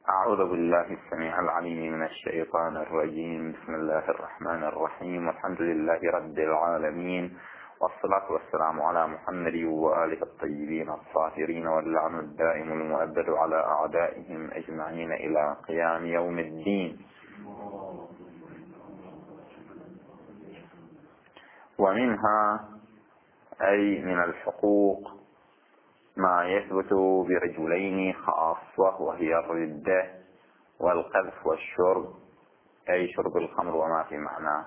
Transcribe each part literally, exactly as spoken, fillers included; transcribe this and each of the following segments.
أعوذ بالله السميع العليم من الشيطان الرجيم. بسم الله الرحمن الرحيم، والحمد لله رب العالمين، والصلاة والسلام على محمد وآله الطيبين الطاهرين، واللعن الدائم المؤبد على أعدائهم أجمعين إلى قيام يوم الدين. ومنها أي من الحقوق ما يثبت برجلين خاصة، وهي الردة والقذف والشرب، أي شرب الخمر وما في معناه.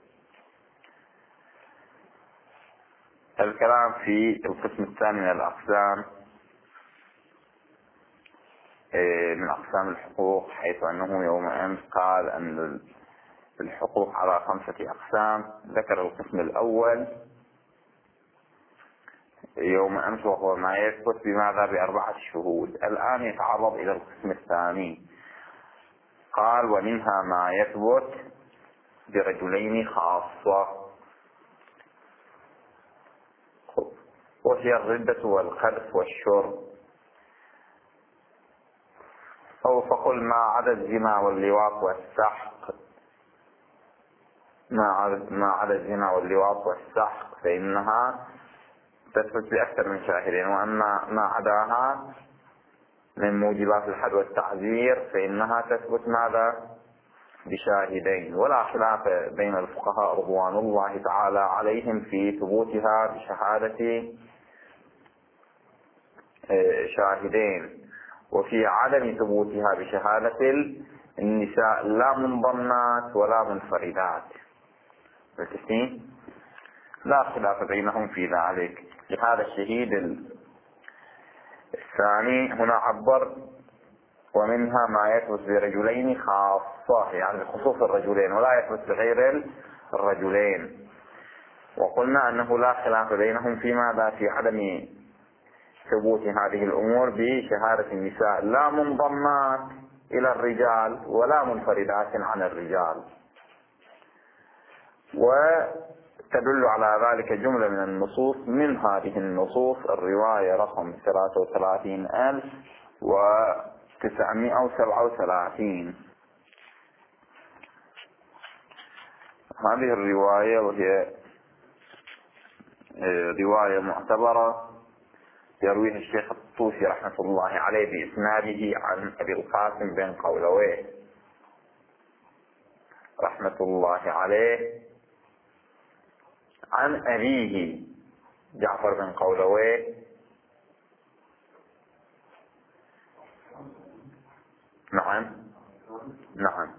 الكلام في القسم الثاني من الأقسام من أقسام الحقوق، حيث أنه يوم أمس قال أن الحقوق على خمسة أقسام. ذكر القسم الأول يوم أمس وهو ما يثبت بماذا؟ بأربعة شهود. الآن يتعرض إلى القسم الثاني، قال ومنها ما يثبت برجلين خاصة، وهي الردة والقذف والشرب. أو فقل ما عدا الزنا واللواط والسحق، ما عدا الزنا واللواط والسحق فإنها تثبت بأكثر من شاهدين، وأما ما عداها من موجبات الحد والتعزير فإنها تثبت ماذا؟ بشاهدين. ولا خلاف بين الفقهاء رضوان الله تعالى عليهم في ثبوتها بشهادة شاهدين، وفي عدم ثبوتها بشهادة النساء لا منضمات ولا منفردات. لا خلاف بينهم في ذلك. لهذا الشهيد الثاني هنا عبر ومنها ما يثبت برجلين خاصة، يعني بخصوص الرجلين، ولا يثبت بغير الرجلين. وقلنا أنه لا خلاف بينهم في ماذا؟ في عدم ثبوت هذه الأمور بشهادة النساء لا منضمات إلى الرجال ولا منفردات عن الرجال. وتدل على ذلك جملة من النصوص. من هذه النصوص الرواية رقم ثلاثة وثلاثين ألف وتسعمائة وسبعة وثلاثين. هذه الرواية وهي رواية معتبرة يرويها الشيخ الطوسي رحمة الله عليه بإسناده عن أبي القاسم بن قولويه رحمة الله عليه عن أبيه جعفر بن قولويه نعم نعم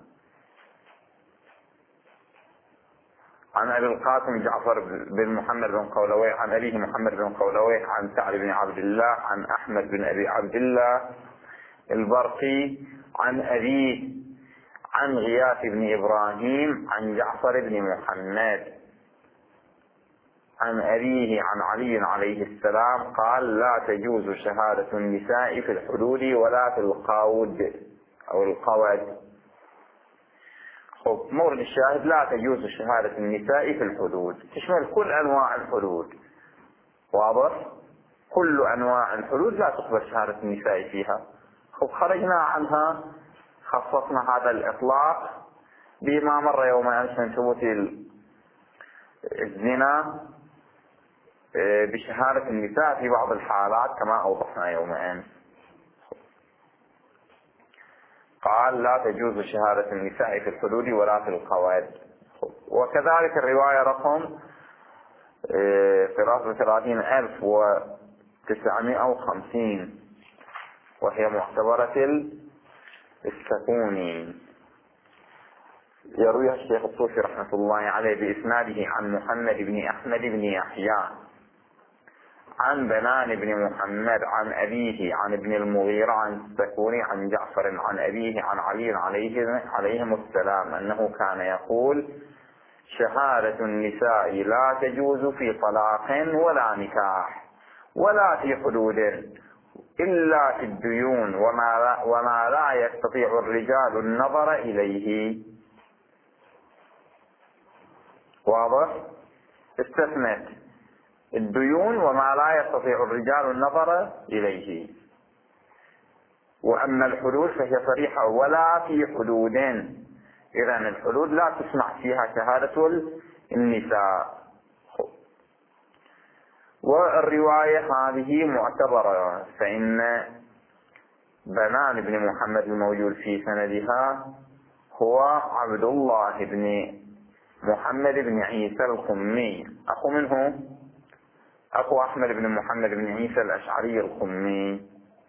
عن أبي القاسم جعفر بن محمد بن قولويه عن أبيه محمد بن قولويه عن سعد بن عبد الله عن أحمد بن أبي عبد الله البرقي عن أبيه عن غياث بن إبراهيم عن جعفر بن محمد عن أبيه عن علي عليه السلام قال لا تجوز شهادة النساء في الحدود ولا في القود أو القود. خب، مورد الشاهد لا تجوز شهادة النساء في الحدود، تشمل كل أنواع الحدود. واضح؟ كل أنواع الحدود لا تقبل شهادة النساء فيها. خب، خرجنا عنها، خصصنا هذا الإطلاق بما مر يوم أمس من ثبوت الزنا بشهادة النساء في بعض الحالات كما أوضحنا يوم أمس. قال لا تجوز شهادة النساء في الحدود ولا في القواعد. وكذلك الرواية رقم ثلاثة وثلاثين ألف وتسعمائة وخمسين وهي معتبرة السكوني، يرويها الشيخ الطوسي رحمة الله عليه بإسناده عن محمد بن أحمد بن يحيى عن بنان بن محمد عن أبيه عن ابن المغيرة عن السكوني عن جعفر عن أبيه عن علي عليه عليهم السلام أنه كان يقول شهادة النساء لا تجوز في طلاق ولا نكاح ولا في حدود إلا في الديون وما لا, وما لا يستطيع الرجال النظر إليه. واضح؟ استثنت الديون وما لا يستطيع الرجال النظر إليه. وأما الحدود فهي صريحة ولا في حدود، إذا الحدود لا تسمع فيها شهادة النساء. والرواية هذه معتبرة، فإن بنان بن محمد الموجود في سندها هو عبد الله بن محمد بن عيسى القمي، أخو منه أخو أحمد بن محمد بن عيسى الأشعري القمي.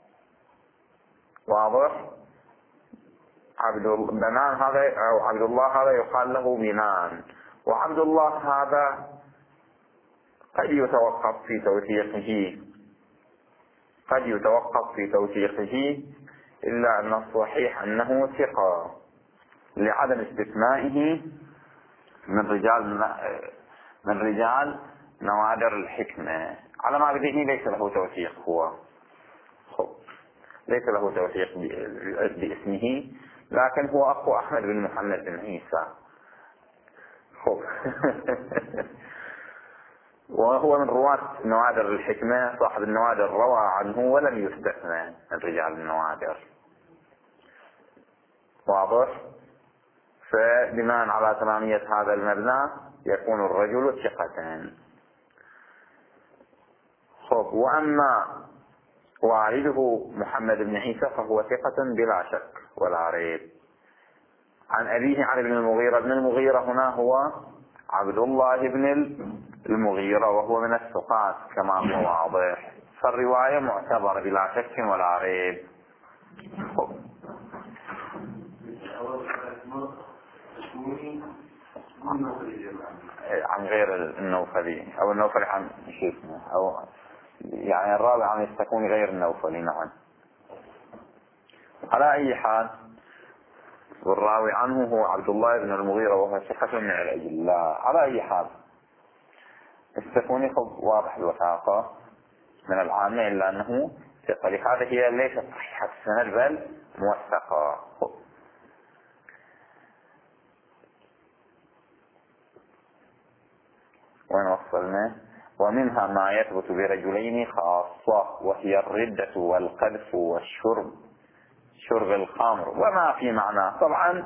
واضح؟ عبد بنان هذا أو عبد الله هذا يقال له بنان، وعبد الله هذا قد يتوقف في توثيقه قد يتوقف في توثيقه إلا أن الصحيح أنه ثقة لعدم استثنائه من رجال من رجال نوادر الحكمة. على ما بذهني ليس له توثيق، هو خب. ليس له توثيق باسمه، لكن هو أخو أحمد بن محمد بن عيسى. خب. وهو من رواة نوادر الحكمة، صاحب النوادر روى عنه ولم يستثنى من رجال النوادر. واضح؟ فبناء على تمامية هذا المبنى يكون الرجل ثقة. خب. وأما والده محمد بن عيسى فهو ثقة بلا شك ولا ريب. عن أبيه عن ابن المغيرة، ابن المغيرة هنا هو عبد الله بن المغيرة، وهو من الثقات كما هو واضح، فالرواية معتبرة بلا شك ولا ريب. عن غير النوفلي أو النوفلي عن شيء أو يعني الرابع عن يستكون غير النوفلي. نعم. على أي حال والراوي عنه هو عبد الله بن المغيرة وهو ثقة من الأجلاء. على أي حال السكوني واضح الوثاقة من العامة إلا أنه ثقة، لهذا هي ليست صحيحة السند بل موثقة. وين وصلنا؟ ومنها ما يثبت برجلين خاصة، وهي الردة والقذف والشرب، شرب الخمر وما في معناه. طبعا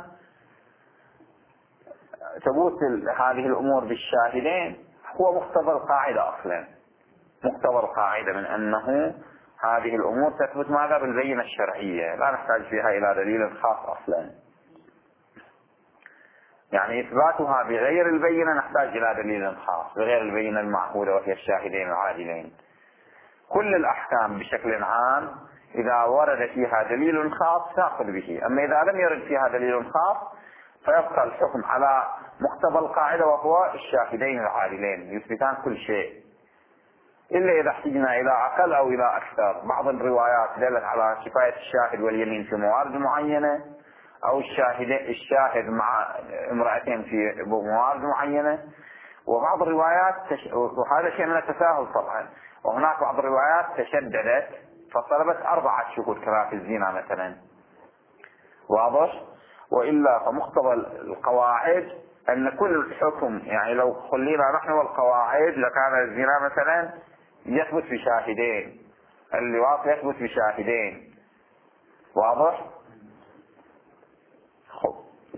ثبوت هذه الأمور بالشاهدين هو مقتضى القاعدة أصلا، مقتضى القاعدة من أنه هذه الأمور تثبت ماذا؟ بالبينة الشرعية، لا نحتاج فيها إلى دليل خاص أصلا. يعني إثباتها بغير البينة نحتاج إلى دليل خاص بغير البينة المعهودة وهي الشاهدين العادلين. كل الأحكام بشكل عام إذا ورد فيها دليل خاص نأخذ به، أما إذا لم يرد فيها دليل خاص فيبقى الحكم على مقتضى القاعدة وهو الشاهدين العادلين يثبتان كل شيء، إلا إذا احتجنا إلى أقل أو إلى أكثر. بعض الروايات دلت على كفاية الشاهد واليمين في موارد معينة، أو الشاهد الشاهد مع امرأتين في موارد معينة، وبعض الروايات تش... وهذا شيء من التساهل طبعا. وهناك بعض الروايات تشددت فطلبت أربعة شهود كما في الزنا مثلا. واضح؟ وإلا فمقتضى القواعد أن كل حكم، يعني لو خلينا نحن والقواعد لكان الزنا مثلا يثبت بشاهدين، اللواط يثبت بشاهدين. واضح؟ خب.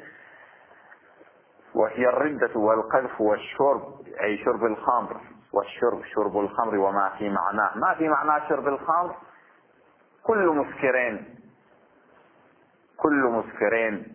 وهي الردة والقذف والشرب، أي شرب الخمر، والشرب شرب الخمر وما في معناه. ما في معناه شرب الخمر كل مسكرين، كل مسكرين.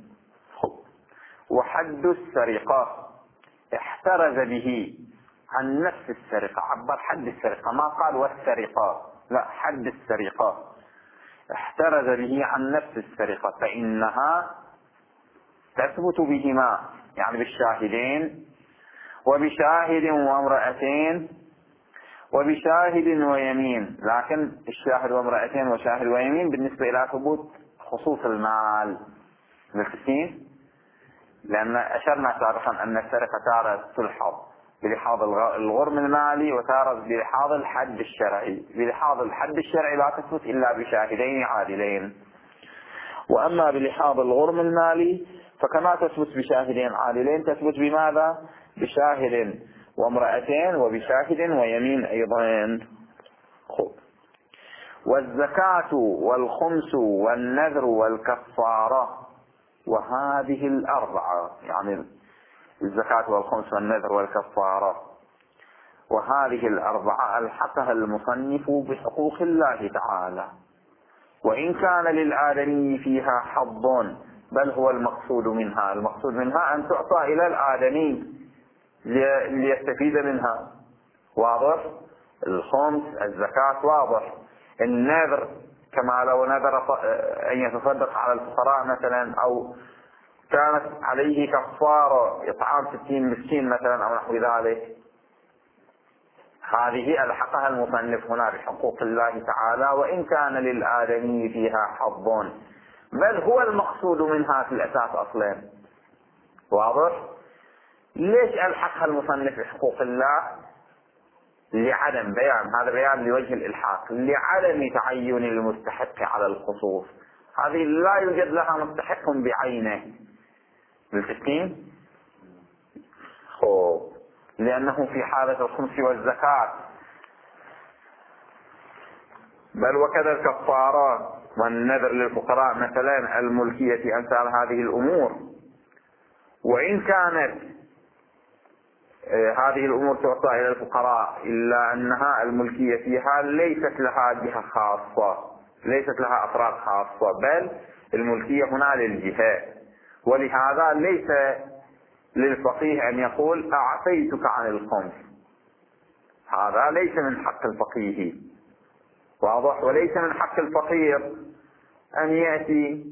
وحد السرقة احترز به عن نفس السرقة، عبر حد السرقة، ما قال والسرقة، لا، حد السرقة احترز به عن نفس السرقة، فإنها تثبت بهما، يعني بالشاهدين، وبشاهد وامرأتين، وبشاهد ويمين. لكن الشاهد وامرأتين وشاهد ويمين بالنسبة إلى ثبوت خصوص المال بالقسيم، لأن أشرنا سابقا أن السرقة تارة تلحظ بلحاظ الغرم المالي وتارة بلحاظ الحد الشرعي. بلحاظ الحد الشرعي لا تثبت إلا بشاهدين عادلين، وأما بلحاظ الغرم المالي فكما تثبت بشاهدين عادلين تثبت بماذا؟ بشاهد وامرأتين وبشاهد ويمين أيضا. والزكاة والخمس والنذر والكفارة. وهذه الأربعة، يعني الزكاة والخمس والنذر والكفارة، وهذه الأربعة ألحقها المصنف بحقوق الله تعالى، وإن كان للآدمي فيها حظ، بل هو المقصود منها المقصود منها أن تعطى إلى الآدمي ليستفيد منها. واضح؟ الخمس، الزكاة واضح. النذر كما لو نذر أن يتصدق على الفقراء مثلا، أو كانت عليه كفارة إطعام ستين مسكين مثلا أو نحو ذلك، هذه ألحقها المصنف هنا بحقوق الله تعالى، وإن كان للآدمي فيها حظ، بل هو المقصود منها في الأساس أصلا. واضح؟ ليش ألحقها المصنف بحقوق الله؟ لعدم بيان، هذا بيان لوجه الإلحاق، لعدم تعين المستحق على الخصوص. هذه لا يوجد لها مستحق بعينه. بالتسكين خوب، لأنه في حالة الخمس والزكاة، بل وكذا الكفارات والنذر للفقراء مثلا، الملكية، أمثال هذه الأمور. وإن كانت هذه الأمور تعطى إلى الفقراء، إلا أنها الملكية فيها ليست لها جهة خاصة، ليست لها أفراد خاصة، بل الملكية هنا للجهة. ولهذا ليس للفقيه أن يقول أعطيتك عن الخمس، هذا ليس من حق الفقيه. واضح؟ وليس من حق الفقير أن يأتي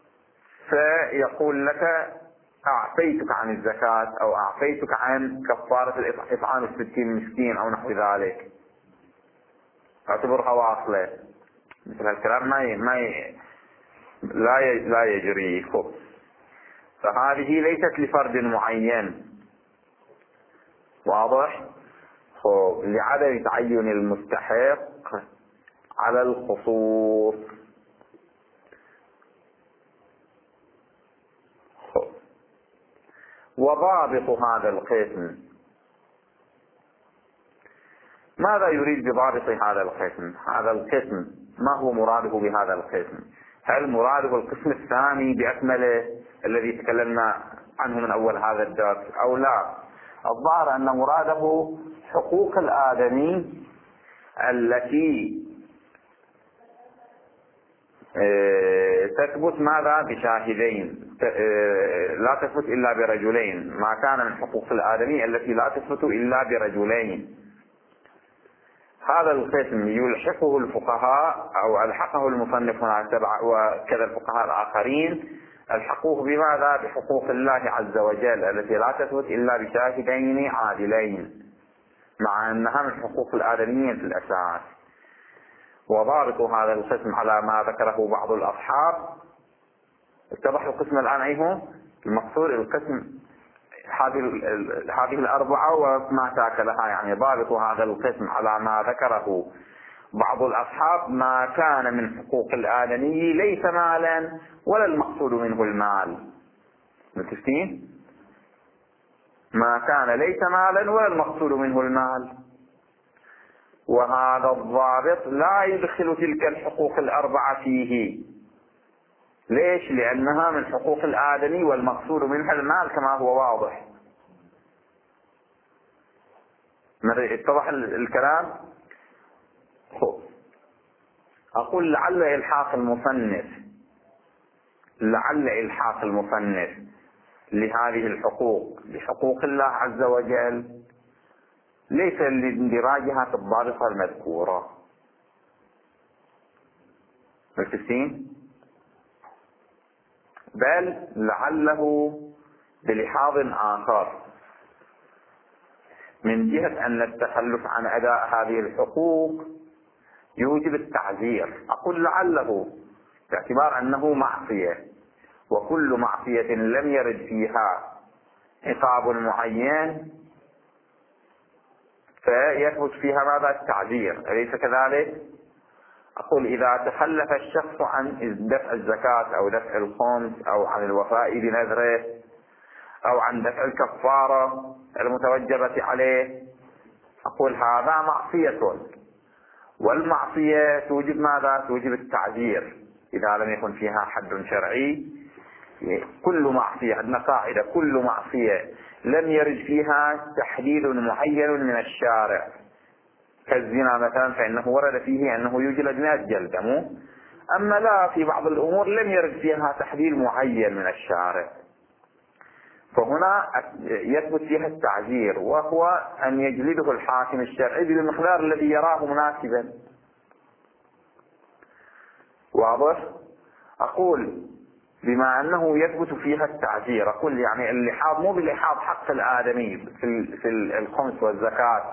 فيقول لك أعطيتك عن الزكاة، أو أعطيتك عن كفارة إطعام الستين مسكين أو نحو ذلك، اعتبرها واصلة. مثل هالكلام ما ي... ما ي... لا ي... لا يجري. خب. فهذه ليست لفرد معين. واضح؟ خب. لعدم تعين المستحق على الخصوص. خب. وضابط هذا القسم، ماذا يريد بضابط هذا القسم؟ هذا القسم ما هو مراده بهذا القسم؟ هل مراده القسم الثاني بأكمله الذي تكلمنا عنه من أول هذا الدرس أو لا؟ الظاهر أن مراده حقوق الآدمي التي تثبت ماذا؟ بشاهدين، لا تثبت إلا برجلين، ما كان من حقوق الآدمي التي لا تثبت إلا برجلين. هذا القسم يلحقه الفقهاء، أو ألحقه المصنف هنا وكذا الفقهاء الآخرين ألحقوه بماذا؟ بحقوق الله عز وجل التي لا تثبت إلا بشاهدين عادلين، مع أنها من حقوق الآدميين في الأساس. وضابط هذا القسم على ما ذكره بعض الأصحاب. اتضح القسم الآن أي هو المقصود؟ القسم هذه هذه الأربعة وما تاكلها، يعني ضابط هذا القسم على ما ذكره بعض الأصحاب ما كان من حقوق الآدمي ليس مالا ولا المقصود منه المال. متفقين؟ ما كان ليس مالا ولا المقصود منه المال. وهذا الضابط لا يدخل تلك الحقوق الأربعة فيه. ليش؟ لأنها من حقوق الآدمي والمقصود منها المال كما هو واضح. اتضح الكلام؟ خب. أقول لعل إلحاق المصنف لعل إلحاق المصنف لهذه الحقوق بحقوق الله عز وجل ليس لاندراجها في الضابطة المذكورة. متفقين؟ بل لعله بلحاظ آخر، من جهة أن التخلف عن أداء هذه الحقوق يوجب التعزير. أقول لعله باعتبار أنه معصية، وكل معصية لم يرد فيها عقاب معين فيثبت فيها ماذا؟ التعزير، أليس كذلك؟ أقول إذا تخلف الشخص عن دفع الزكاة أو دفع الخمس أو عن الوفاء بنذره أو عن دفع الكفارة المتوجبة عليه، أقول هذا معصية، والمعصية توجب ماذا؟ توجب التعزير إذا لم يكن فيها حد شرعي. كل معصية، عندنا قاعدة: كل معصية لم يرد فيها تحديد معين من الشارع، كالزنا مثلا فإنه ورد فيه أنه يجلد مئة جلدة، مو؟ أما لا، في بعض الأمور لم يرد فيها تحديد معين من الشارع، فهنا يثبت فيها التعزير، وهو أن يجلده الحاكم الشرعي بالمقدار الذي يراه مناسبا. واضح؟ أقول بما أنه يثبت فيها التعزير، أقول يعني اللحاظ مو بلحاظ حق الآدمي في في الخمس والزكاة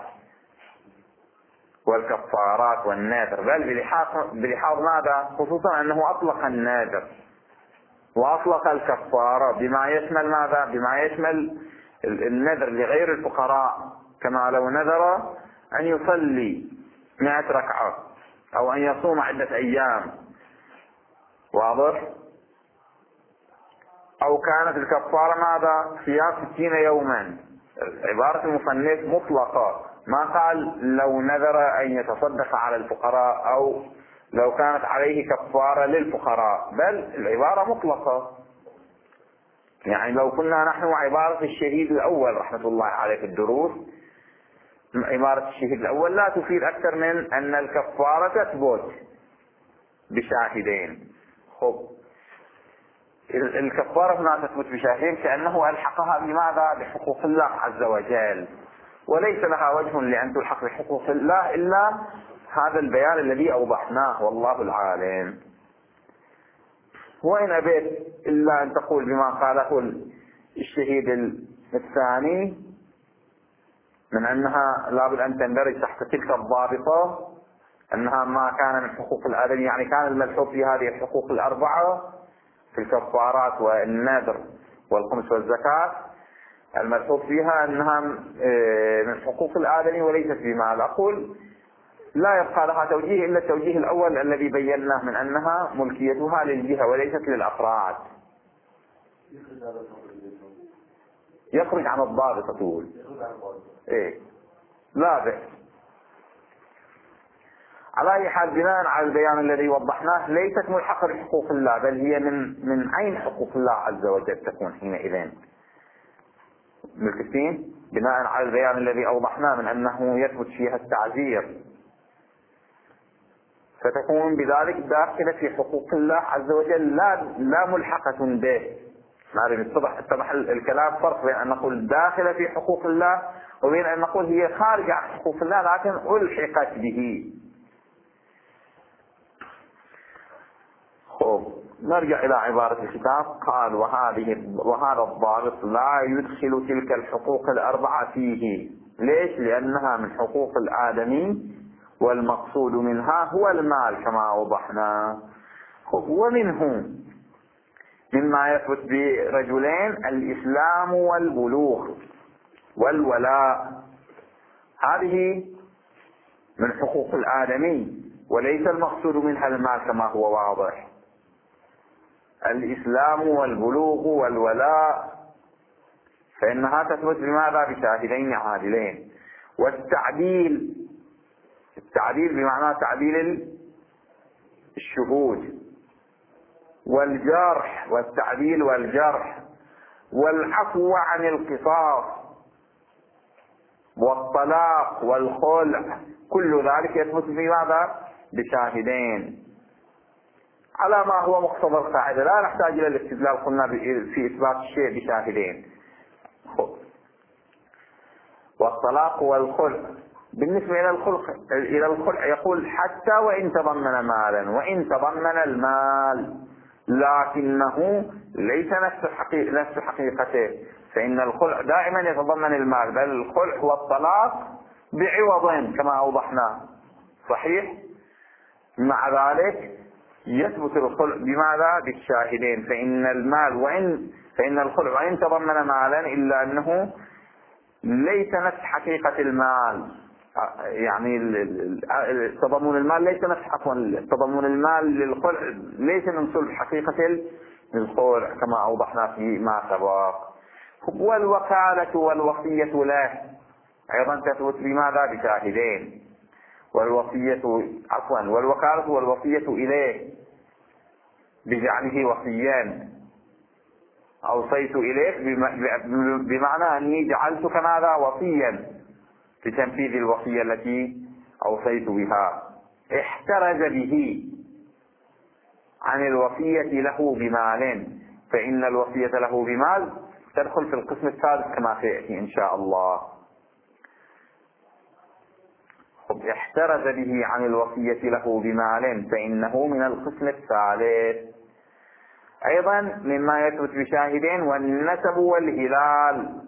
والكفارات والنذر، بل بلحاظ بلحاظ ماذا؟ خصوصا أنه أطلق النذر وأطلق الكفارة بما يشمل ماذا؟ بما يشمل النذر لغير الفقراء، كما لو نذر أن يصلي مئة ركعة أو أن يصوم عدة أيام. واضح؟ أو كانت الكفارة ماذا؟ صيام ستين يوما. عبارة المصنف مطلقة، ما قال لو نذر أن يتصدق على الفقراء أو لو كانت عليه كفارة للفقراء، بل العبارة مطلقة. يعني لو كنا نحن عبارة الشهيد الأول رحمة الله عليه في الدروس، عبارة الشهيد الأول لا تفيد أكثر من أن الكفارة تثبت بشاهدين. خب الكفارة هنا تثبت بشاهدين كأنه ألحقها بماذا؟ بحقوق الله عز وجل، وليس لها وجه لأن تلحق بحقوق الله إلا هذا البيان الذي أوضحناه، والله العالم. وإن أبيت إلا أن تقول بما قاله الشهيد الثاني من أنها لابد أن تندرج تحت تلك الضابطة، أنها ما كان من حقوق الآدمي، يعني كان الملحوظ في هذه الحقوق الأربعة في الكفارات والنذر والخمس والزكاة، الملحوظ فيها أنها من حقوق الآدمي وليست بمال. أقول لا يبقى لها توجيه إلا التوجيه الأول الذي بيناه من أنها ملكيتها للجهة وليست للأفراد. يخرج عن الضابط تقول إيه؟ لا بأس. على أي حال بناء على البيان الذي وضحناه ليست ملحقة بحقوق الله، بل هي من من عين حقوق الله عز وجل تكون حينئذ. ملكتين بناء على البيان الذي أوضحناه من أنه يثبت فيها التعزير، فتكون بذلك داخلة في حقوق الله عز وجل، لا لا ملحقة به. نعرف اتضح اتضح الكلام، فرق بين أن نقول داخلة في حقوق الله وبين أن نقول هي خارجة عن حقوق الله لكن ألحقت به. خب نرجع إلى عبارة الكتاب. قال وهذه وهذا الضابط لا يدخل تلك الحقوق الأربعة فيه. ليش؟ لأنها من حقوق الآدمي والمقصود منها هو المال كما وضحنا. ومنه مما يثبت برجلين الإسلام والبلوغ والولاء، هذه من حقوق الآدمي وليس المقصود منها المال كما هو واضح. الإسلام والبلوغ والولاء فإنها تثبت بماذا؟ بشاهدين عادلين. والتعديل، التعديل بمعنى تعديل الشهود، والجرح، والتعديل والجرح، والعفو عن القصاص، والطلاق والخلع، كل ذلك يثبت بماذا؟ بشاهدين، على ما هو مقتضى القاعدة. لا نحتاج إلى الاستدلال، قلنا في إثبات الشيء بشاهدين. والطلاق والخلع. بالنسبة إلى الخلع إلى الخلع يقول حتى وإن تضمن مالا، وإن تضمن المال لكنه ليس نفس حقيقة نفس حقيقته، فإن الخلع دائما يتضمن المال، بل الخلع هو الطلاق بعوضين كما أوضحنا. صحيح؟ مع ذلك يثبت الخلع بماذا؟ بالشاهدين. فإن المال وإن فإن الخلع وإن تضمن مالا إلا أنه ليس نفس حقيقة المال، يعني تضمن المال ليس نفس عفوا تضمن المال للخلع ليس من صلب حقيقة الخلع كما أوضحنا فيما سبق. والوكالة والوصية له أيضا تثبت بماذا؟ بشاهدين. والوصية عفوا والوكالة والوصية إليه بجعله وصيا، أوصيت إليك بمعنى أني جعلتك ماذا وصيا لتنفيذ الوصية التي أوصيت بها. احترز به عن الوصية له بمال، فإن الوصية له بمال تدخل في القسم الثالث كما سيأتي إن شاء الله. احترز به عن الوصية له بمال فإنه من القسم الثالث. أيضا مما يثبت بشاهدين والنسب والهلال.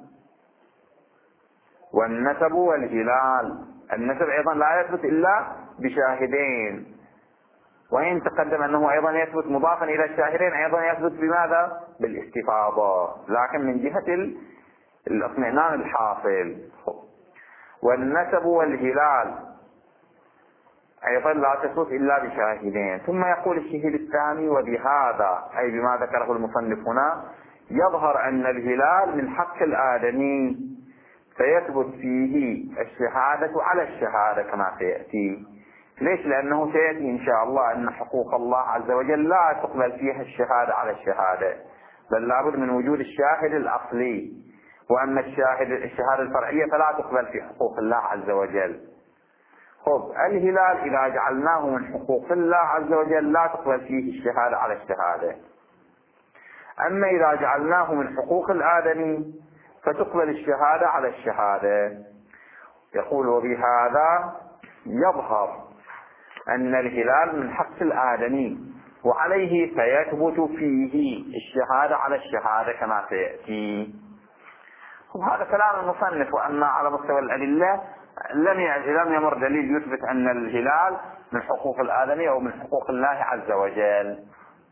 والنسب والهلال، النسب أيضا لا يثبت إلا بشاهدين، وإن تقدم أنه أيضا يثبت مضافا إلى الشاهدين أيضا يثبت بماذا؟ بالاستفاضة، لكن من جهة الاطمئنان الحاصل. والنسب والهلال أيضا لا تثبت إلا بشاهدين. ثم يقول الشهيد الثاني وبهذا أي بما ذكره المصنف هنا يظهر أن الهلال من حق الآدمي، فيثبت فيه الشهادة على الشهادة كما سيأتي. ليش؟ لأنه سيأتي إن شاء الله أن حقوق الله عز وجل لا تقبل فيها الشهادة على الشهادة، بل لابد من وجود الشاهد الأصلي، وأما الشاهد الشهادة الفرعية فلا تقبل في حقوق الله عز وجل. خب الهلال إذا جعلناه من حقوق الله عز وجل لا تقبل فيه الشهادة على الشهادة، أما إذا جعلناه من حقوق الآدمي فتقبل الشهادة على الشهادة. يقول وبهذا يظهر أن الهلال من حق الآدمي وعليه فيثبت فيه الشهادة على الشهادة كما سيأتي. وهذا كلام المصنف، وأما على مستوى الأدلة لم لم يمر دليل يثبت أن الهلال من حقوق الآدمي أو من حقوق الله عز وجل،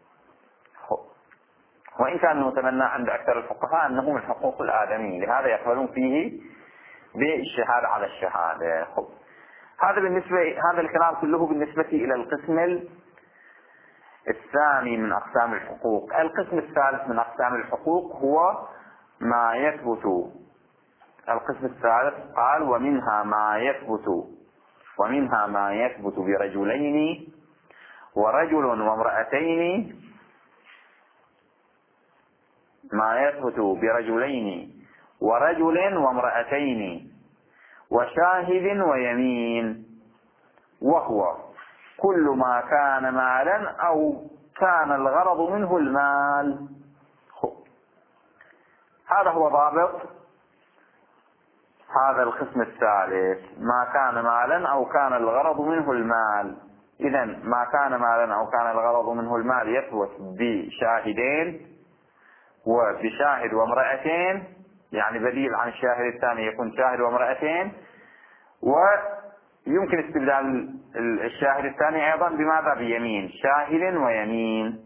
وإن كان متمنى عند أكثر الفقهاء أنه من حقوق الآدمي، لهذا يقبلون فيه بالشهادة على الشهادة. هذا بالنسبة هذا الكلام كله بالنسبة إلى القسم الثاني من أقسام الحقوق. القسم الثالث من أقسام الحقوق هو ما يثبت. القسم الثالث قال ومنها ما يثبت ومنها ما يثبت برجلين ورجل وامرأتين ما يثبت برجلين ورجل وامرأتين وشاهد ويمين، وهو كل ما كان مالا أو كان الغرض منه المال. هذا هو ضابط هذا القسم الثالث، ما كان مالا أو كان الغرض منه المال. إذا ما كان مالا أو كان الغرض منه المال يثبت بشاهدين وبشاهد وامرأتين، يعني بديل عن الشاهد الثاني يكون شاهد وامرأتين، ويمكن استبدال الشاهد الثاني أيضا بماذا؟ بيمين، شاهد ويمين.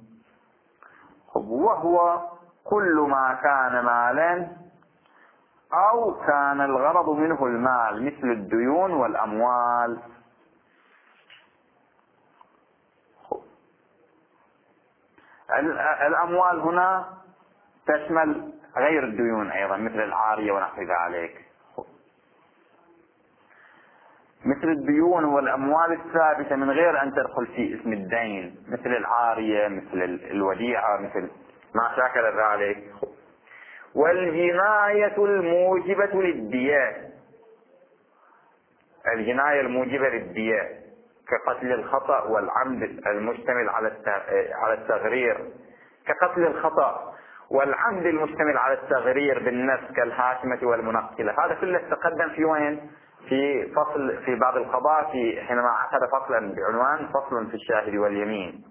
وهو كل ما كان مالا أو كان الغرض منه المال مثل الديون والأموال. الأموال هنا تشمل غير الديون أيضا مثل العارية ونحو ذلك، مثل الديون والأموال الثابتة من غير أن تدخل في اسم الدين، مثل العارية مثل الوديعة مثل ما شاكل ذلك. والجناية الموجبة للدية، الجناية الموجبة للدية كقتل الخطأ والعمد المشتمل على التغرير، كقتل الخطأ والعمد المشتمل على التغرير بالنفس كالهاشمة والمنقلة. هذا كله تقدم في وين؟ في فصل في بعض القضاء في حينما عقد فصلا بعنوان فصل في الشاهد واليمين.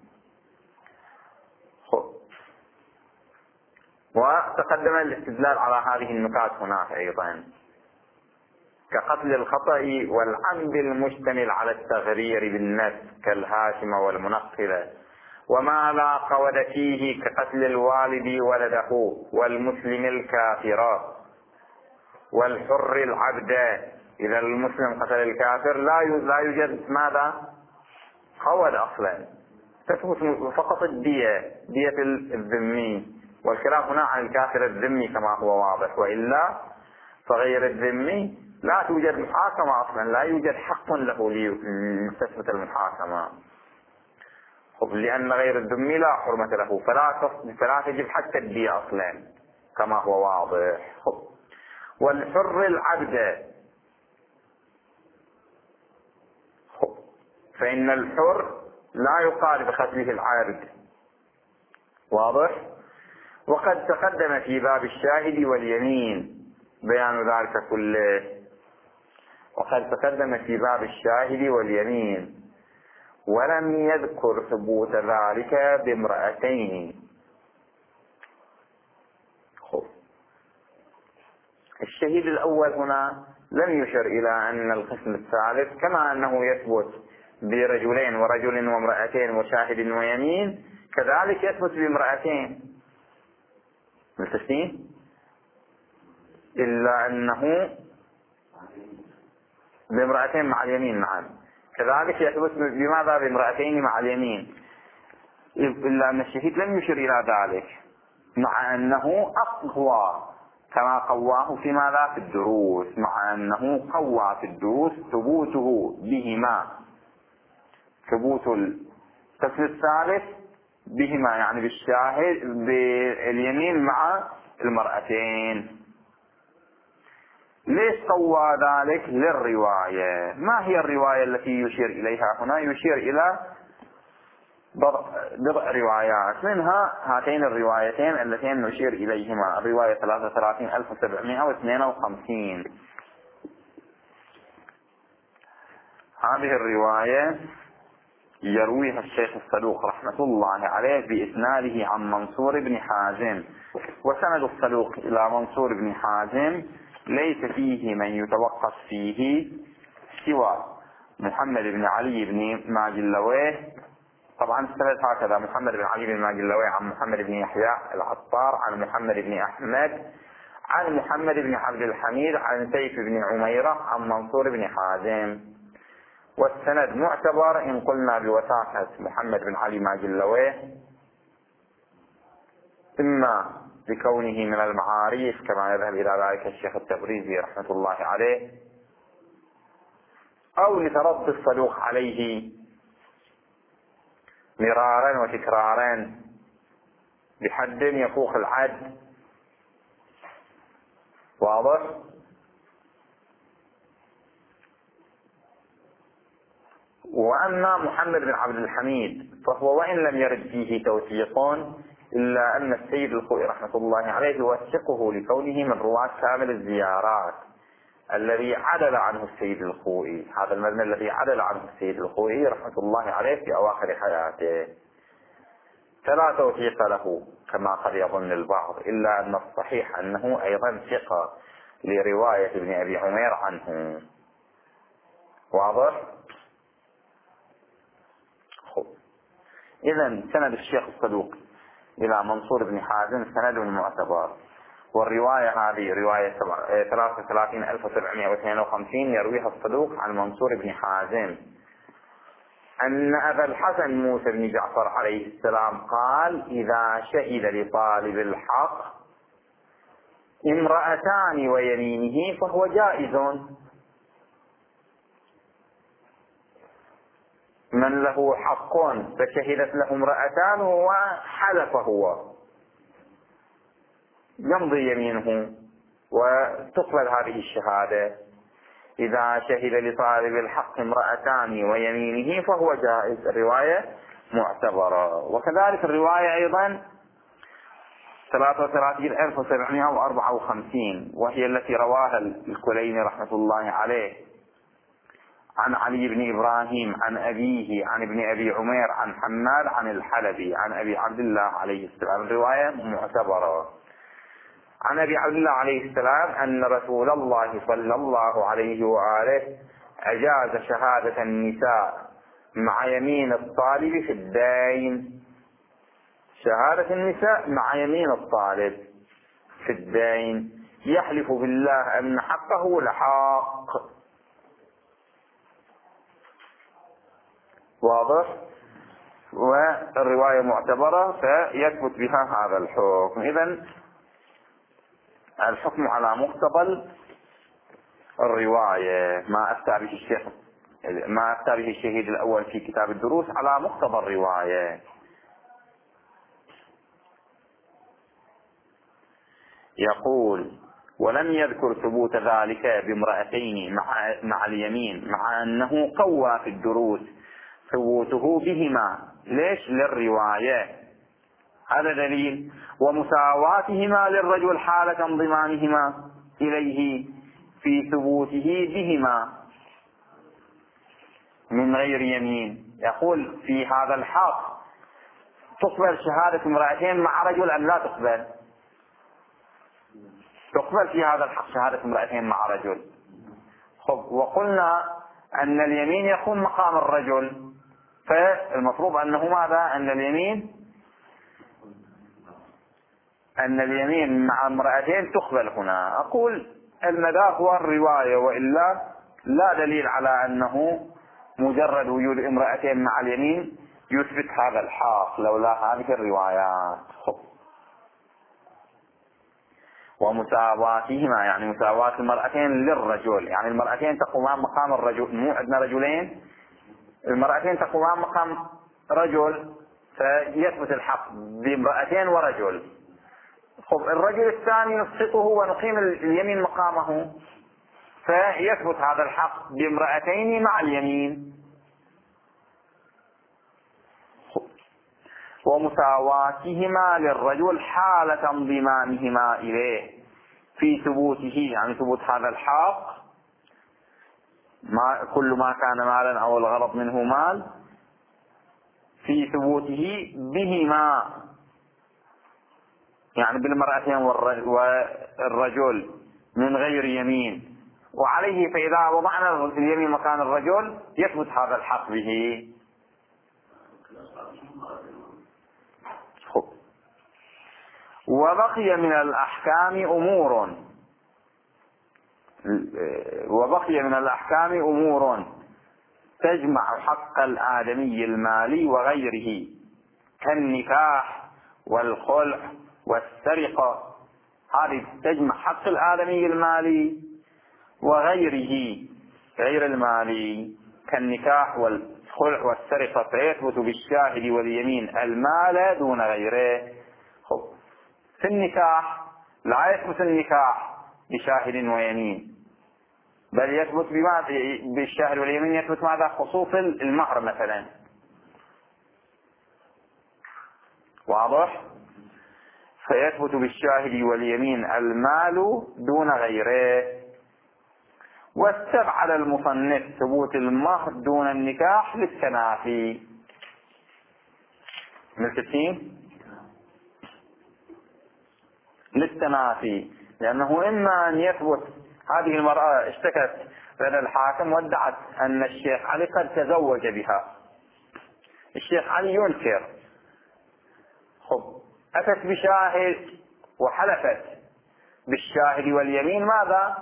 وتقدم الاستدلال على هذه النكات هناك أيضا، كقتل الخطأ والعمد المشتمل على التغرير بالنفس كالهاشمة والمنقلة، وما لا قود فيه كقتل الوالد ولده والمسلم الكافر والحر العبد. إذا المسلم قتل الكافر لا لا يوجد ماذا؟ قود أصلا، تثبت فقط الدية، دية الذمي، والكلام هنا عن الكافر الذمي كما هو واضح، وإلا فغير الذمي لا توجد محاكمة أصلا، لا يوجد حق له لتثبت المحاكمة، لأن غير الذمي لا حرمة له، فلا فلا تجب حتى الدية أصلا كما هو واضح. والحر العبد، فإن الحر لا يقال بقتله العبد، واضح. وقد تقدم في باب الشاهد واليمين بيان ذلك كله، وقد تقدم في باب الشاهد واليمين، ولم يذكر ثبوت ذلك بامرأتين. الشهيد الأول هنا لم يشر إلى أن القسم الثالث كما أنه يثبت برجلين ورجل وامرأتين وشاهد ويمين، كذلك يثبت بامرأتين ملتسين، إلا أنه بامرأتين مع اليمين. نعم، كذلك يثبت بماذا؟ بامرأتين مع اليمين، إلا أن الشهيد لم يشر إلى ذلك، مع أنه أقوى كما قواه في ماذا؟ في الدروس، مع أنه قوى في الدروس ثبوته بهما، ثبوت القسم الثالث بهما يعني بالشاهد باليمين مع المرأتين. ليش قوى ذلك؟ للرواية. ما هي الرواية التي يشير إليها هنا؟ يشير إلى بضع روايات، منها هاتين الروايتين اللتين نشير إليهما، الرواية ثلاثة وثلاثين ألف وسبعمائة واثنين وخمسين. هذه الرواية يرويها الشيخ الصدوق رحمة الله عليه بإسناده عن منصور بن حازم، وسند الصدوق إلى منصور بن حازم ليس فيه من يتوقف فيه سوى محمد بن علي بن ماجلويه. طبعا السند هكذا: محمد بن علي بن ماجلويه عن محمد بن يحيى العطار عن محمد بن أحمد عن محمد بن عبد الحميد عن سيف بن عميرة عن منصور بن حازم. والسند معتبر إن قلنا بوثاقة محمد بن علي ماجلويه، إما بكونه من المعاريف كما يذهب إلى ذلك الشيخ التبريزي رحمة الله عليه، أو لترد الصدوق عليه مرارا وتكرارا بحد يفوق العد، واضح. وأما محمد بن عبد الحميد فهو وإن لم يرد فيه توثيق، إلا أن السيد الخوئي رحمة الله عليه يوثقه لكونه من رواة كامل الزيارات الذي عدل عنه السيد الخوئي، هذا المبنى الذي عدل عنه السيد الخوئي رحمة الله عليه في أواخر حياته، فلا توثيق له كما قد يظن البعض، إلا أن الصحيح أنه أيضا ثقة لرواية ابن أبي عمير عنه، واضح. إذن سند الشيخ الصدوق إلى منصور بن حازم سند معتبر، والرواية هذه رواية ثلاثة وثلاثين ألف وسبعمائة واثنين وخمسين يرويها الصدوق عن منصور بن حازم أن أبا الحسن موسى بن جعفر عليه السلام قال: إذا شهد لطالب الحق امرأتان ويمينه فهو جائز، من له حق فشهدت له امرأتان وحلف هو يمضي يمينه وتقبل هذه الشهادة. إذا شهد لطالب الحق امرأتان ويمينه فهو جائز، الرواية معتبرة. وكذلك الرواية أيضا ثلاثة وثلاثين ألف وسبعمائة وأربعة وخمسين، وهي التي رواها الكليني رحمة الله عليه عن علي بن إبراهيم عن أبيه عن ابن أبي عمير عن حماد عن الحلبي عن أبي عبد الله عليه السلام، الرواية معتبرة. عن أبي عبد الله عليه السلام أن رسول الله صلى الله عليه وآله أجاز شهادة النساء مع يمين الطالب في الدين، شهادة النساء مع يمين الطالب في الدين، يحلف بالله أن حقه لحق، واضح. والرواية معتبرة فيثبت بها هذا الحكم. إذن الحكم على مقتضى الرواية ما أفتى به الشيخ ما أفتى به الشهيد الأول في كتاب الدروس على مقتضى الرواية. يقول: ولم يذكر ثبوت ذلك بامرأتين مع, مع اليمين، مع أنه قوى في الدروس ثبوته بهما. ليش؟ للرواية، هذا دليل. ومساواتهما للرجل حالة انضمامهما إليه في ثبوته بهما من غير يمين. يقول: في هذا الحق تقبل شهادة امرأتين مع رجل أم لا تقبل؟ تقبل في هذا الحق شهادة امرأتين مع رجل. خب، وقلنا أن اليمين يقوم مقام الرجل، فالمفروض أنه ماذا؟ أن اليمين أن اليمين مع امرأتين تقبل هنا. أقول المدار هو الرواية، وإلا لا دليل على أنه مجرد وجود امرأتين مع اليمين يثبت هذا الحق لولا هذه الروايات. خب. ومساواتهما يعني مساواة المرأتين للرجل، يعني المرأتين تقومان مقام الرجل، مو عندنا رجلين، المرأتين تقومان مقام رجل، فيثبت الحق بامرأتين ورجل. خب، الرجل الثاني نسقطه ونقيم اليمين مقامه، فيثبت هذا الحق بامرأتين مع اليمين. ومساواتهما للرجل حالة انضمامهما إليه في ثبوته، يعني ثبوت هذا الحق، ما كل ما كان مالا أو الغرض منه مال، في ثبوته بهما، يعني بالمرأتين والرجل من غير يمين. وعليه فإذا وضعنا اليمين مكان الرجل يثبت هذا الحق به. وبقي من الأحكام أمور وبقي من الأحكام أمور تجمع حق الآدمي المالي وغيره، كالنكاح والخلع والسرقة. هذه تجمع حق الآدمي المالي وغيره غير المالي، كالنكاح والخلع والسرقة، فيثبت بالشاهد واليمين المال دون غيره. خب. في النكاح لا يثبت النكاح بشاهد ويمين، بل يثبت بما بالشاهد واليمين يثبت ماذا؟ خصوص المهر مثلا. واضح؟ فيثبت بالشاهد واليمين المال دون غيره. واستبعد المصنف ثبوت المهر دون النكاح للتنافي. من ستين للتنافي، لأنه إما أن يثبت هذه المرأة اشتكت لدى الحاكم وادعت أن الشيخ علي قد تزوج بها، الشيخ علي ينكر. خب، أتت بشاهد وحلفت بالشاهد واليمين، ماذا؟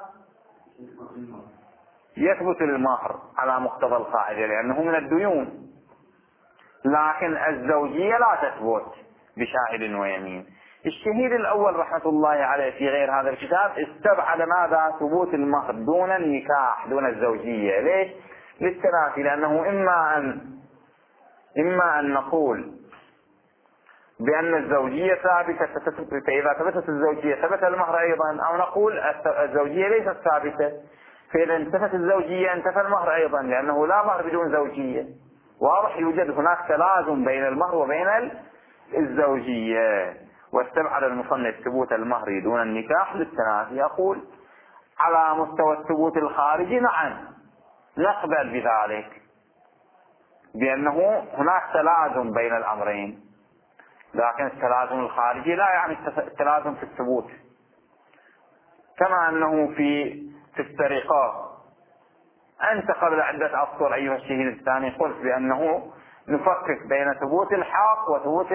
يثبت المهر على مقتضى القاعدة لأنه من الديون، لكن الزوجية لا تثبت بشاهد ويمين. الشهيد الأول رحمة الله عليه في غير هذا الكتاب استبعد ماذا؟ ثبوت المهر دون النكاح دون الزوجية. ليش؟ للتنافي، لأنه إما أن إما أن نقول بأن الزوجية ثابتة فإذا ثبتت الزوجية ثبت المهر أيضا، أو نقول الزوجية ليست ثابتة فإذا انتفت الزوجية انتفى المهر أيضا، لأنه لا مهر بدون زوجية. واضح؟ يوجد هناك تلازم بين المهر وبين الزوجية. واستبعد المصنف ثبوت المهر دون النكاح للتنافي. يقول على مستوى الثبوت الخارجي نعم نقبل بذلك، بأنه هناك تلازم بين الأمرين، لكن التلازم الخارجي لا يعني التلازم في الثبوت. كما أنه في في السرقة أنت قبل عدة أسطر أيها الشهيد الثاني قلت بأنه نفكك بين ثبوت الحق وثبوت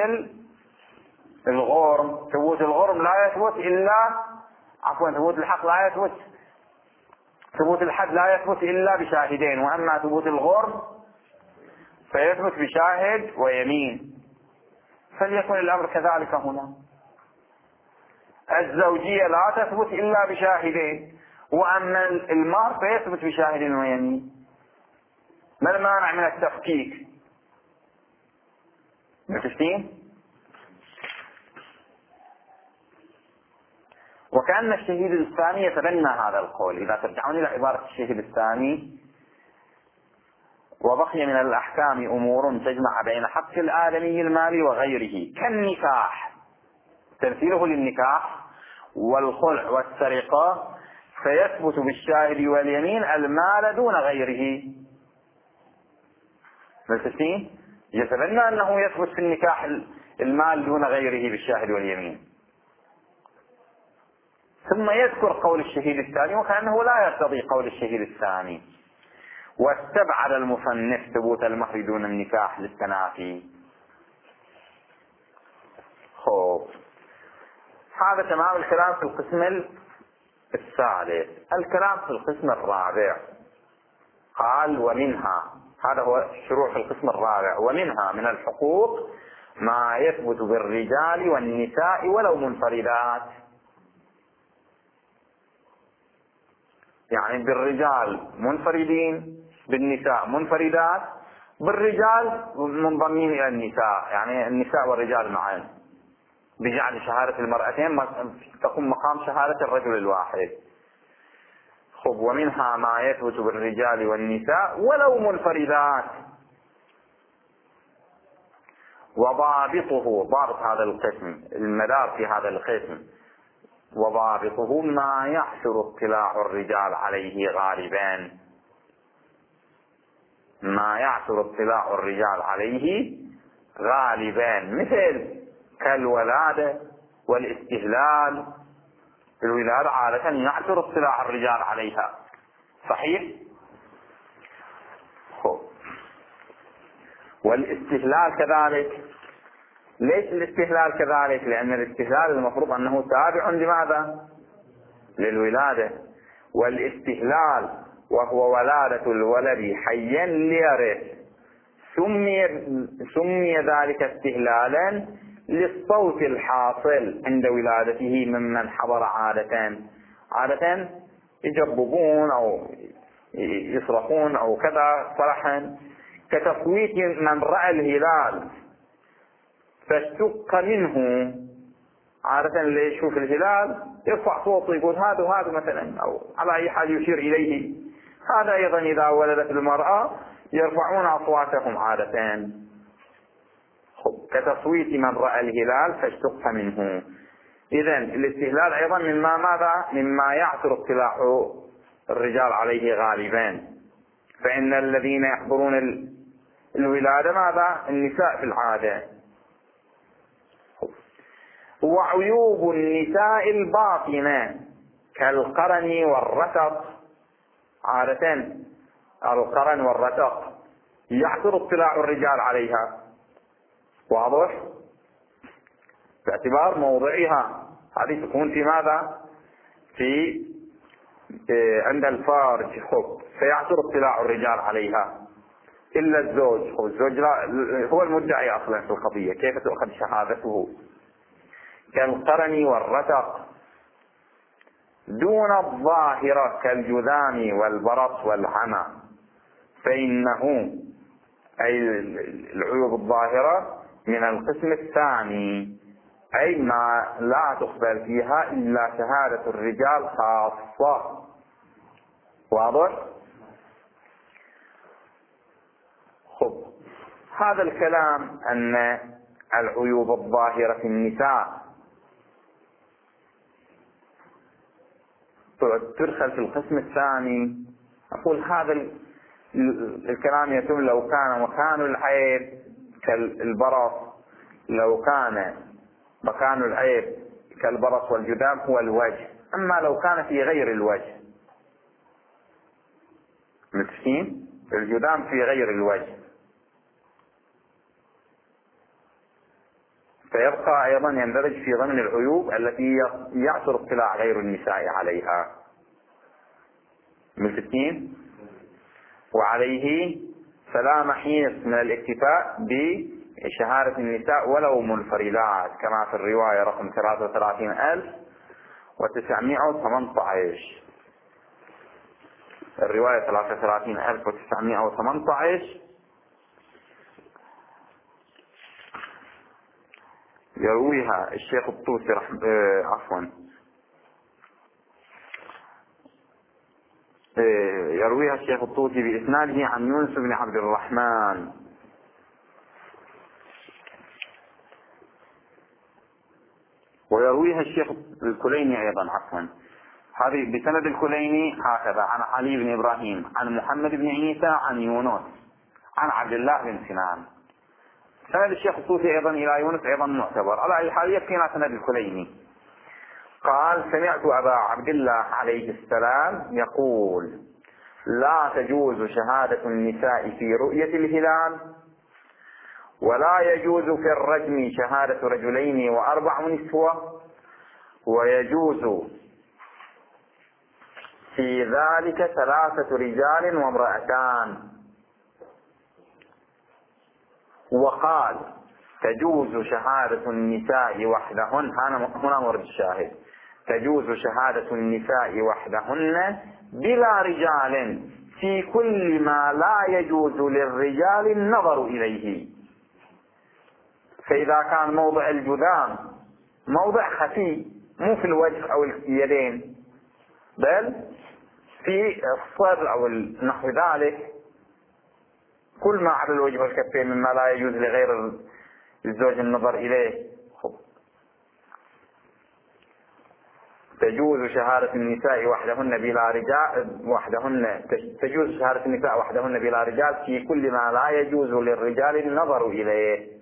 الغرم. ثبوت الغرم لا يثبت إلا عفوا ثبوت الحق لا يثبت ثبوت الحد لا يثبت إلا بشاهدين، وأما ثبوت الغرم فيثبت بشاهد ويمين. فليكن الأمر كذلك هنا. الزوجية لا تثبت إلا بشاهدين، وأما المهر فيثبت بشاهد ويمين. ما المانع من التفكيك؟ متفقين؟ وكأن الشهيد الثاني يتبنى هذا القول. إذا ترجعون إلى عبارة الشهيد الثاني: وبقي من الأحكام أمور تجمع بين حق الآدمي المالي وغيره كالنكاح، تمثيله للنكاح والخلع والسرقة، فيثبت بالشاهد واليمين المال دون غيره. متفقين؟ يتبنى أنه يثبت في النكاح المال دون غيره بالشاهد واليمين، ثم يذكر قول الشهيد الثاني وكأنه لا يرتضي قول الشهيد الثاني. واستبعد المصنف ثبوت المهر دون النكاح للتنافي. خوف. هذا تمام الكلام في القسم الثالث. الكلام في القسم الرابع قال: ومنها، هذا هو الشروع في القسم الرابع، ومنها من الحقوق ما يثبت بالرجال والنساء ولو منفردات. يعني بالرجال منفردين، بالنساء منفردات، بالرجال منضمين إلى النساء، يعني النساء والرجال معا، بجعل شهادة المرأتين تقوم مقام شهادة الرجل الواحد. خب. ومنها ما يثبت بالرجال والنساء ولو منفردات. وضابطه، ضابط هذا القسم، المدار في هذا القسم، وضابطه ما يحصر اطلاع الرجال عليه غالبا، ما يحصر اطلاع الرجال عليه غالبا، مثل كالولادة والاستهلال. الولادة عادة يحصر اطلاع الرجال عليها، صحيح؟ خب. والاستهلال كذلك. ليش الاستهلال كذلك؟ لأن الاستهلال المفروض أنه تابع لماذا؟ للولادة. والاستهلال وهو ولادة الولد حيا ليرث، سمي سمي ذلك استهلالا للصوت الحاصل عند ولادته ممن حضر عادة. عادة يجببون أو يصرخون أو كذا صرحا، كتصويت من رأى الهلال فاشتق منه. عادة اللي يشوف الهلال يرفع صوته يقول هذا وهذا مثلا، أو على أي حال يشير إليه. هذا أيضا إذا ولدت المرأة يرفعون أصواتهم عادة، كتصويت من رأى الهلال فاشتق منه. إذن الاستهلال أيضا مما ماذا؟ مما يعثر اطلاع الرجال عليه غالبا، فإن الذين يحضرون الولادة ماذا؟ النساء في العادة. وعيوب النساء الباطنة كالقرن والرتق. عادة القرن والرتق يعثر اطلاع الرجال عليها، واضح؟ باعتبار موضعها، هذه تكون في ماذا؟ في عند الفارج، حب، فيعثر اطلاع الرجال عليها إلا الزوج. هو الزوج لا، هو المدعي أصلا في القضية، كيف تؤخذ شهادته؟ كالقرن والرتق دون الظاهرة كالجذام والبرص والعمى، فإنه أي العيوب الظاهرة من القسم الثاني، أي ما لا تقبل فيها إلا شهادة الرجال خاصة. واضح؟ خب. هذا الكلام أن العيوب الظاهرة في النساء تدخل في القسم الثاني. أقول هذا الكلام يتم لو كان مكان العيب كالبرص، لو كان مكان العيب كالبرص والجذام هو الوجه، أما لو كان في غير الوجه، متفقين؟ الجذام في غير الوجه، فيبقى أيضا يندرج في ضمن العيوب التي يعثر اطلاع غير النساء عليها. متفقين؟ وعليه فلا محيص من الاكتفاء بشهادة النساء ولو منفردات، كما في الرواية رقم ثلاثة وثلاثين ألف وتسعمائة وثمانية عشر. الرواية ثلاثة وثلاثين ألف وتسعمائة وثمانية عشر يرويها الشيخ الطوسي رحمه آه عفوا آه يرويها الشيخ الطوسي بإسناده عن يونس بن عبد الرحمن، ويرويها الشيخ الكليني أيضا عفوا هذه بسند الكليني هكذا عن علي بن إبراهيم عن محمد بن عيسى عن يونس عن عبد الله بن سنان. سند الشيخ الطوسي أيضا إلى يونس أيضا معتبر، على أي حال يكفينا سند الكليني. قال: سمعت أبا عبد الله عليه السلام يقول: لا تجوز شهادة النساء في رؤية الهلال، ولا يجوز في الرجم شهادة رجلين وأربع نسوة، ويجوز في ذلك ثلاثة رجال وامرأتان. وقال: تجوز شهادة النساء وحدهن، هنا مورد الشاهد، تجوز شهادة النساء وحدهن بلا رجال في كل ما لا يجوز للرجال النظر إليه. فإذا كان موضع الجذام موضع خفي، مو في الوجه أو اليدين بل في الصدر أو نحو ذلك، كل ما على الوجه والكفين مما لا يجوز لغير الزوج النظر إليه. تجوز شهادة النساء وحدهن بلا رجال وحدهن تجوز شهادة النساء وحدهن بلا رجال في كل ما لا يجوز للرجال النظر إليه.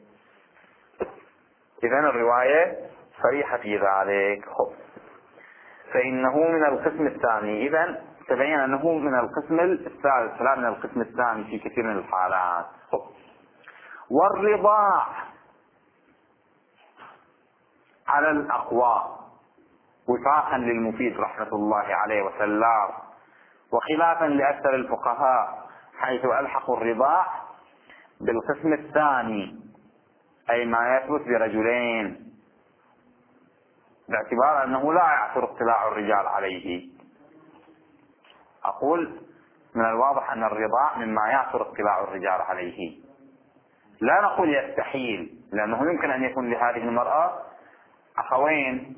إذن الرواية صريحة في ذلك. خب. فإنه من القسم الثاني، إذن تبين أنه من القسم الثالث لا من القسم الثاني في كثير من الحالات. خب. والرضاع على الأقوى وفاقا للمفيد رحمة الله عليه وسلم، وخلافا لأكثر الفقهاء حيث ألحقوا الرضاع بالقسم الثاني، أي ما يثبت برجلين، باعتبار أنه لا يعثر اطلاع الرجال عليه. أقول من الواضح أن الرضاع مما يعثر اطلاع الرجال عليه، لا نقول يستحيل، لأنه يمكن أن يكون لهذه المرأة أخوين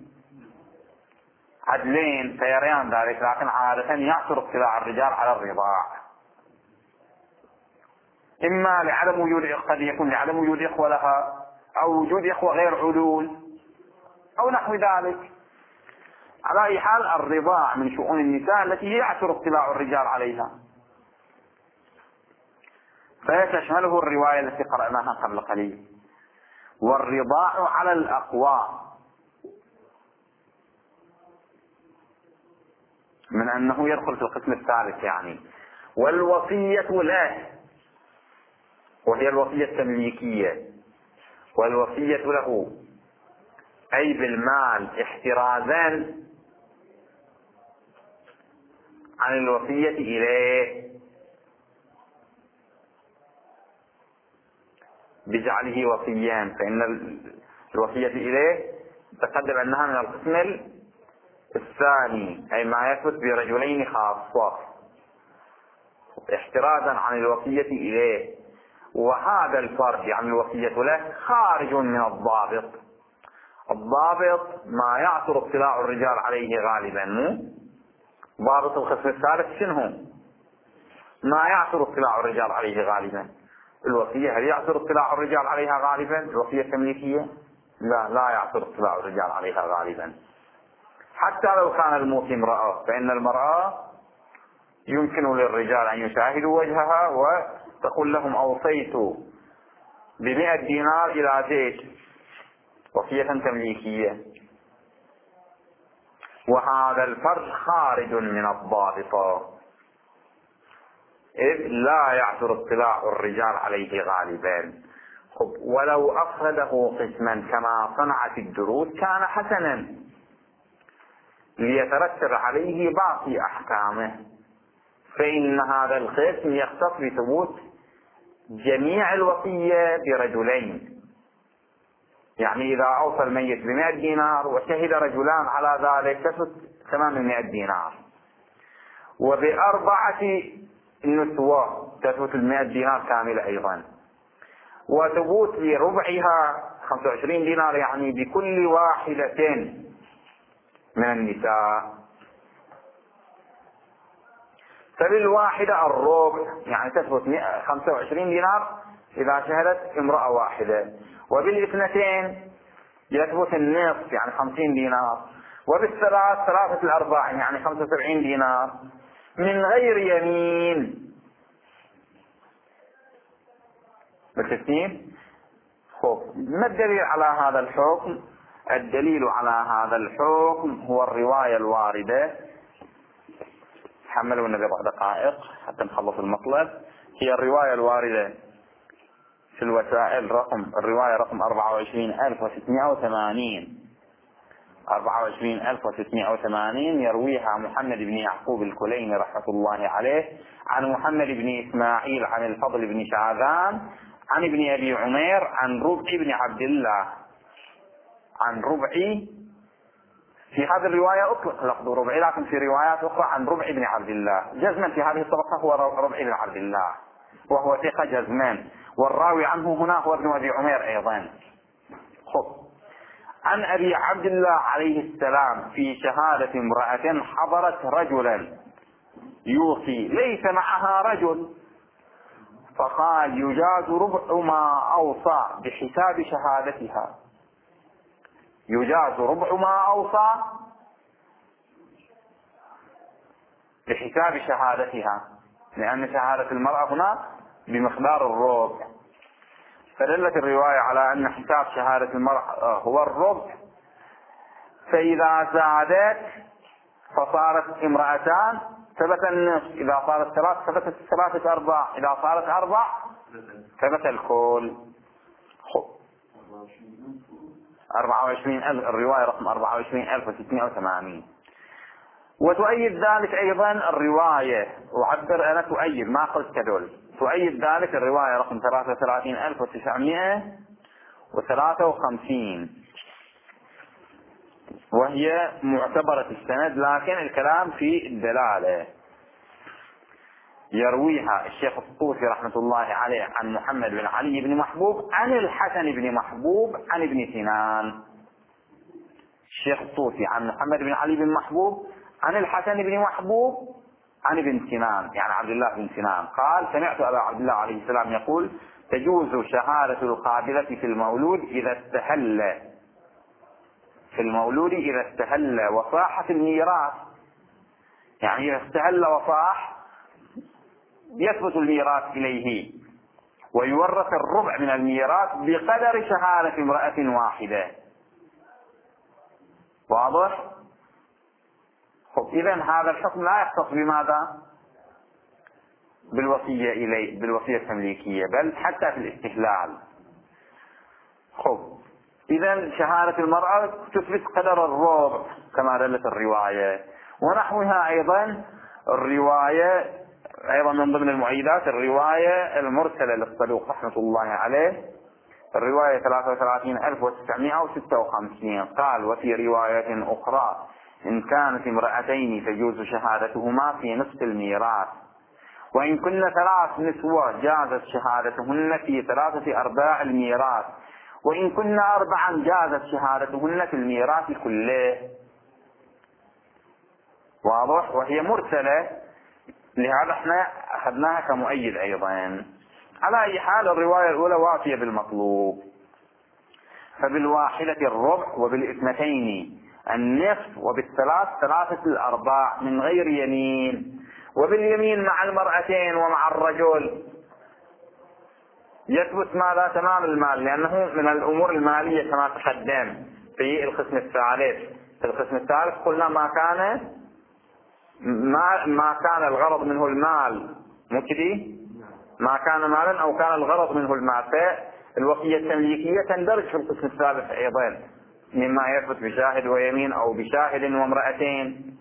عدلين سيريان ذلك، لكن عادة يعثر اطلاع الرجال على الرضاع، إما لعدم وجود، قد يكون لعدم وجود إخوة لها، أو وجود إخوة غير علول، أو نحو ذلك. على أي حال الرضاع من شؤون النساء التي يعثر اطلاع الرجال عليها، فيتشمله الرواية التي قرأناها قبل قليل. والرضاع على الأقوى من أنه يدخل في القسم الثالث يعني. والوصية له، وهي الوصية التمليكية، والوصية له أي بالمال احترازا عن الوصية إليه بجعله وصيا، فإن الوصية إليه تقدم أنها من القسم الثاني، أي ما يثبت برجلين خاصة احترازا عن الوصية إليه. وهذا الفرد يعني الوصية له خارج من الضابط. الضابط ما يعثر اطلاع الرجال عليه غالبا، مو ضابط القسم الثالث شنو؟ ما يعثر اطلاع الرجال عليه غالبا. الوصية هل يعثر اطلاع الرجال عليها غالبا؟ الوصية التمليكية لا لا يعثر اطلاع الرجال عليها غالبا، حتى لو كان الموصي امرأة، فإن المرأة يمكن للرجال أن يشاهدوا وجهها وتقول لهم أوصيت بمئة دينار إلى زيد، وصية تمليكية. وهذا الفرد خارج من الضابطة، إذ لا يعثر اطلاع الرجال عليه غالبا. ولو أفرده قسما كما صنع في الدروس كان حسنا ليترتب عليه باقي أحكامه، فإن هذا القسم يختص بثبوت جميع الوصية برجلين. يعني إذا أوصى الميت بمئة دينار وشهد رجلان على ذلك تثبت ثمانمائة دينار، وبأربعة نسوة تثبت المئة دينار كاملة أيضا، وثبوت لربعها خمسة وعشرين دينار، يعني بكل واحدة من النساء. فللواحدة الربع، يعني تثبت خمسة وعشرين دينار إذا شهدت امرأة واحدة، وبالاثنتين يثبت النصف يعني خمسين دينار، وبالثلاث ثلاثة الأرباع يعني خمسة وسبعين دينار من غير يمين. بالتسنيم. خب، ما الدليل على هذا الحكم؟ الدليل على هذا الحكم هو الرواية الواردة، حملونا بضع دقائق حتى نخلص المطلب. هي الرواية الواردة في الوسائل رقم الرواية رقم أربعة وعشرين ألف وستمائة وثمانين أربعة وعشرين ألف وستمائة وثمانين يرويها محمد بن يعقوب الكليني رحمة الله عليه عن محمد بن إسماعيل عن الفضل بن شعبان عن ابن أبي عمير عن ربع بن عبد الله عن ربع. في هذه الرواية أطلق لفظ ربع، لكن في روايات أخرى عن ربع بن عبد الله جزما. في هذه الطبقة هو ربع بن عبد الله وهو ثقة جزما، والراوي عنه هنا هو ابن أبي عمير أيضا. خب، عن أبي عبد الله عليه السلام في شهادة امرأة حضرت رجلا يوصي ليس معها رجل، فقال يجاز ربع ما أوصى بحساب شهادتها. يجاز ربع ما أوصى بحساب شهادتها، لأن شهادة المرأة هنا بمقدار الربع، فدلت الرواية على أن حساب شهادة المرأة هو الربع. فإذا زادت فصارت امرأتان ثبت النصف، إذا صارت ثلاث ثبتت ثلاثة أرباع، إذا صارت أربع ثبت الكل. أربعة وعشرين ألف، الرواية رقم أربعة وعشرين ألف وستمائة وثمانين. وتؤيد ذلك أيضا الرواية، وعبر أنا تؤيد ما قلت كذول، تؤيد ذلك الرواية رقم ثلاثة وثلاثين ألف وتسعمائة وثلاثة وخمسين، وهي معتبرة السند، لكن الكلام في الدلالة. يرويها الشيخ الطوسي رحمة الله عليه عن محمد بن علي بن محبوب عن الحسن بن محبوب عن ابن سنان. الشيخ الطوسي عن محمد بن علي بن محبوب عن الحسن بن محبوب عن ابن سنان، يعني عبد الله بن سنان، قال سمعت أبا عبد الله عليه السلام يقول تجوز شهادة القابلة في المولود إذا استهل في المولود إذا استهل وصاح في الميراث، يعني إذا استهل وصاح يثبت الميراث إليه ويورث الربع من الميراث بقدر شهادة امرأة واحدة. واضح؟ خب، إذن هذا الحكم لا يختص بماذا؟ بالوصية إليه، بالوصية التمليكية، بل حتى في الاستهلال. خب، إذن شهادة المرأة تثبت قدر الربع كما دلت الرواية، ونحوها أيضا الرواية أيضا من ضمن المؤيدات الرواية المرسلة للصدوق رحمة الله عليه، الرواية ثلاثة وثلاثين ألف وتسعمائة وستة وخمسين، قال وفي رواية أخرى إن كانت امرأتين تجوز شهادتهما في نصف الميراث، وإن كن ثلاث نسوة جازت شهادتهن في ثلاثة أرباع الميراث، وإن كن أربعا جازت شهادتهن في الميراث كله. واضح؟ وهي مرسلة، لهذا احنا أخذناها كمؤيد أيضا. على أي حال الرواية الأولى وافية بالمطلوب. فبالواحدة الربع، وبالاثنتين النصف، وبالثلاث ثلاثة الأرباع من غير يمين، وباليمين مع المرأتين ومع الرجل يثبت ماذا؟ تمام المال، لأنه من الأمور المالية كما تقدم في القسم الثالث. في القسم الثالث قلنا ما كان ما, ما كان الغرض منه المال، مو كذي؟ ما كان مالا أو كان الغرض منه المال، فالوصية التمليكية تندرج في القسم الثالث أيضا، مما يثبت بشاهد ويمين أو بشاهد وامرأتين.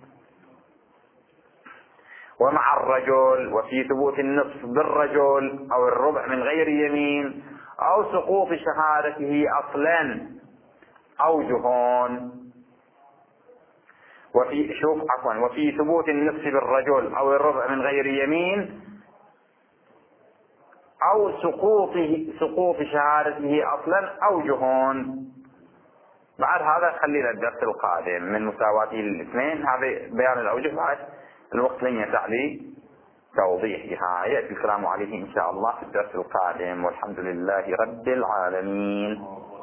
ومع الرجل، وفي ثبوت النصف بالرجل أو الربع من غير يمين أو سقوط شهادته أصلا أوجهون. وفي شوف عفوا وفي ثبوت النصف بالرجل أو الربع من غير يمين أو سقوطه سقوط شهادته أصلا أوجهون. بعد هذا خلينا الدرس القادم من مساواته للاثنين، هذا بيان الأوجه بعد الوقت لن يسع لي توضيحها، يأتي الكلام عليه إن شاء الله في الدرس القادم، والحمد لله رب العالمين.